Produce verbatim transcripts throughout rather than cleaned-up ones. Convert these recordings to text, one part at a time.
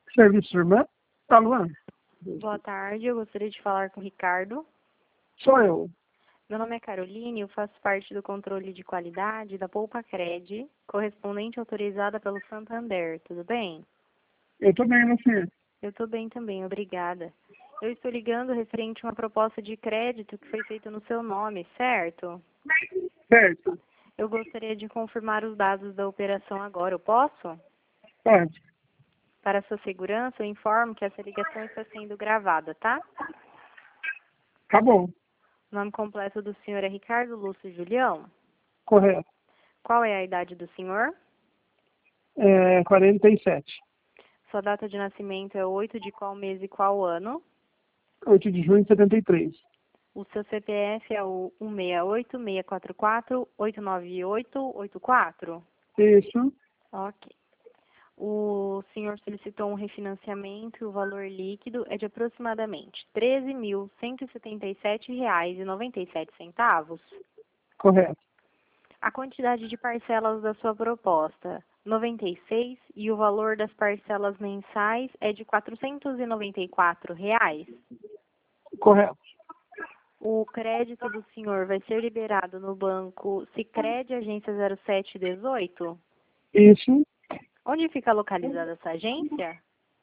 Serviço Irmã? Tá, Luan? Boa tarde, eu gostaria de falar com o Ricardo. Sou eu. Meu nome é Caroline, eu faço parte do controle de qualidade da Poupa Cred, correspondente autorizada pelo Santander, tudo bem? Eu tô bem, você? Eu estou bem também, obrigada. Eu estou ligando referente a uma proposta de crédito que foi feita no seu nome, certo? Certo. Eu gostaria de confirmar os dados da operação agora, eu posso? Pode. Para sua segurança, eu informo que essa ligação está sendo gravada, tá? Tá bom. O nome completo do senhor é Ricardo Lúcio Julião. Correto. Qual é a idade do senhor? É quarenta e sete. Sua data de nascimento é oito de qual mês e qual ano? oito de junho de setenta e três. O seu C P F é o um seis oito, seis quatro quatro, oito nove oito, oito quatro? Isso. Ok. O senhor solicitou um refinanciamento e o valor líquido é de aproximadamente treze mil cento e setenta e sete reais e noventa e sete centavos. Correto. A quantidade de parcelas da sua proposta, noventa e seis, e o valor das parcelas mensais é de quatrocentos e noventa e quatro reais. Correto. O crédito do senhor vai ser liberado no banco Sicredi, agência zero sete dezoito? Isso. Onde fica localizada essa agência?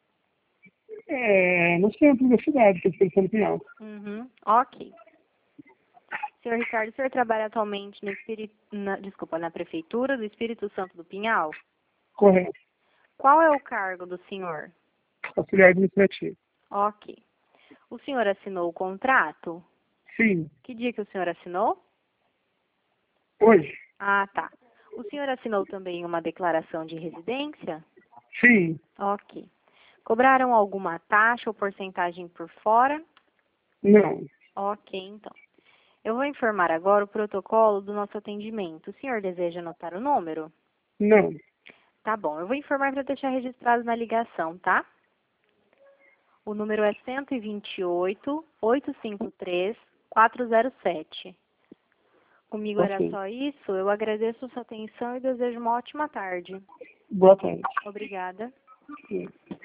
É no centro da cidade, que é Espírito Pinhal. Uhum, ok. Senhor Ricardo, o senhor trabalha atualmente no Espírito, na, desculpa, na Prefeitura do Espírito Santo do Pinhal? Correto. Qual é o cargo do senhor? Auxiliar administrativo. Ok. O senhor assinou o contrato? Sim. Que dia que o senhor assinou? Hoje? Ah, tá. O senhor assinou também uma declaração de residência? Sim. Ok. Cobraram alguma taxa ou porcentagem por fora? Não. Ok, então. Eu vou informar agora o protocolo do nosso atendimento. O senhor deseja anotar o número? Não. Tá bom, eu vou informar para deixar registrado na ligação, tá? O número é cento e vinte e oito, oitocentos e cinquenta e três, quatrocentos e sete. Comigo era Ok. só isso. Eu agradeço a sua atenção e desejo uma ótima tarde. Boa tarde. Obrigada. Sim.